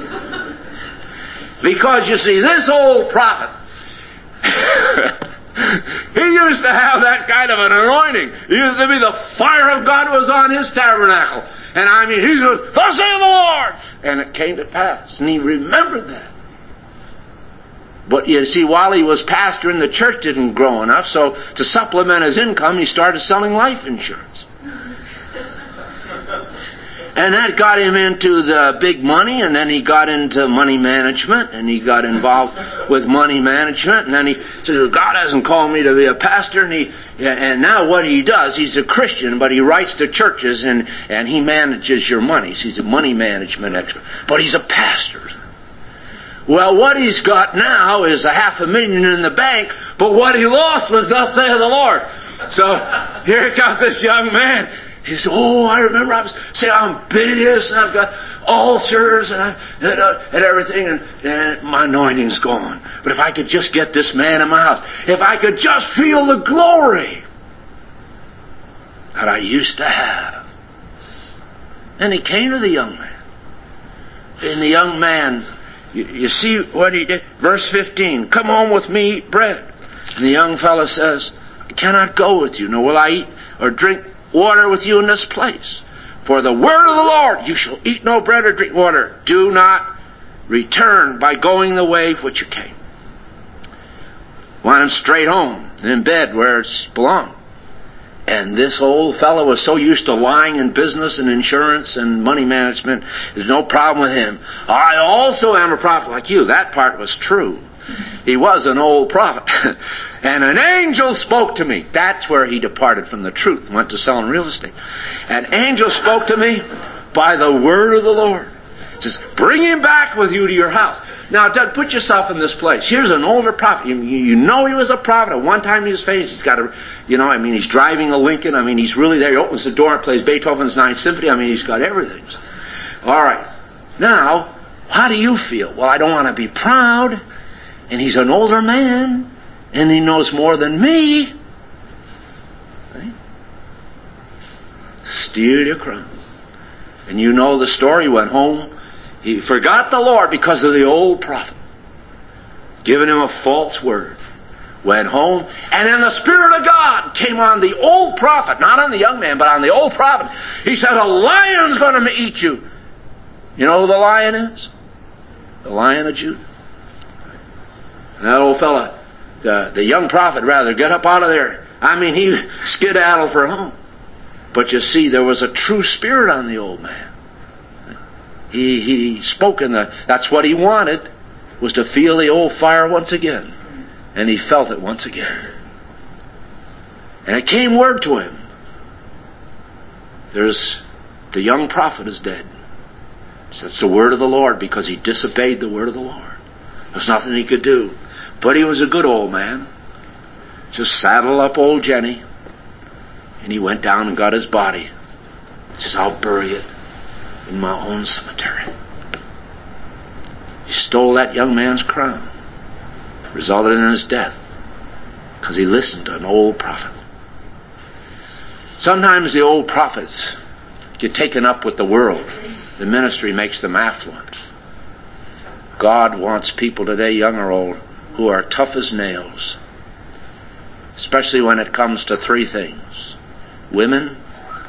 Because you see, this old prophet, he used to have that kind of an anointing. He used to be the fire of God was on his tabernacle. And I mean, he goes, "Thus saith the Lord!" And it came to pass. And he remembered that. But you see, while he was pastoring, the church didn't grow enough. So to supplement his income, he started selling life insurance. And that got him into the big money, and then he got into money management, and he got involved with money management, and then he said, "God hasn't called me to be a pastor," and now what he does, he's a Christian, but he writes to churches, and he manages your money. He's a money management expert, but he's a pastor. Well, what he's got now is $500,000 in the bank, but what he lost was "Thus saith the Lord." So here comes this young man. He said, "Oh, I remember I was saying I'm bilious, and I've got ulcers, and everything, and my anointing's gone. But if I could just get this man in my house, if I could just feel the glory that I used to have." And he came to the young man. And the young man, you see what he did? Verse 15, "Come home with me, eat bread." And the young fellow says, "I cannot go with you, nor will I eat or drink water with you in this place. For the word of the Lord, you shall eat no bread or drink water. Do not return by going the way which you came." Want him straight home, in bed where it's belonged. And this old fellow was so used to lying in business and insurance and money management, there's no problem with him. "I also am a prophet like you." That part was true. He was an old prophet. "And an angel spoke to me." That's where he departed from the truth, went to selling real estate. "An angel spoke to me by the word of the Lord. It says, bring him back with you to your house." Now, Doug, put yourself in this place. Here's an older prophet. You know he was a prophet. At one time he was famous. He's got he's driving a Lincoln. I mean, he's really there. He opens the door and plays Beethoven's Ninth Symphony. I mean, he's got everything. All right. Now, how do you feel? Well, I don't want to be proud. And he's an older man. And he knows more than me. Right? Steal your crown. And you know the story. He went home. He forgot the Lord because of the old prophet, giving him a false word. Went home, and then the Spirit of God came on the old prophet, not on the young man, but on the old prophet. He said, "A lion's going to eat you." You know who the lion is? The Lion of Judah. And that old fella, the young prophet, rather, get up out of there. I mean, he skedaddled for home. But you see, there was a true spirit on the old man. He spoke that's what he wanted. was to feel the old fire once again. And he felt it once again. And it came word to him. The young prophet is dead. So that's the word of the Lord, because he disobeyed the word of the Lord. There's nothing he could do. But he was a good old man. Just saddled up old Jenny. And he went down and got his body. He says, I'll bury it in my own cemetery. He stole that young man's crown. Resulted in his death. Because he listened to an old prophet. Sometimes the old prophets get taken up with the world. The ministry makes them affluent. God wants people today, young or old, who are tough as nails. Especially when it comes to three things: women,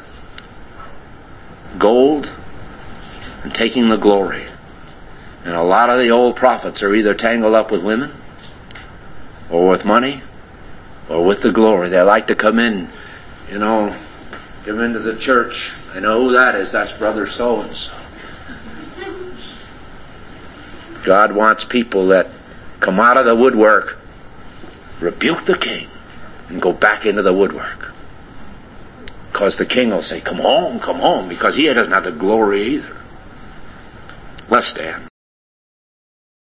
gold, and taking the glory. And a lot of the old prophets are either tangled up with women, or with money, or with the glory. They like to come in, come into the church. I know who that is. That's Brother so-and-so. God wants people that come out of the woodwork, rebuke the king, and go back into the woodwork. Because the king will say, come home, because he doesn't have the glory either. Let's stand.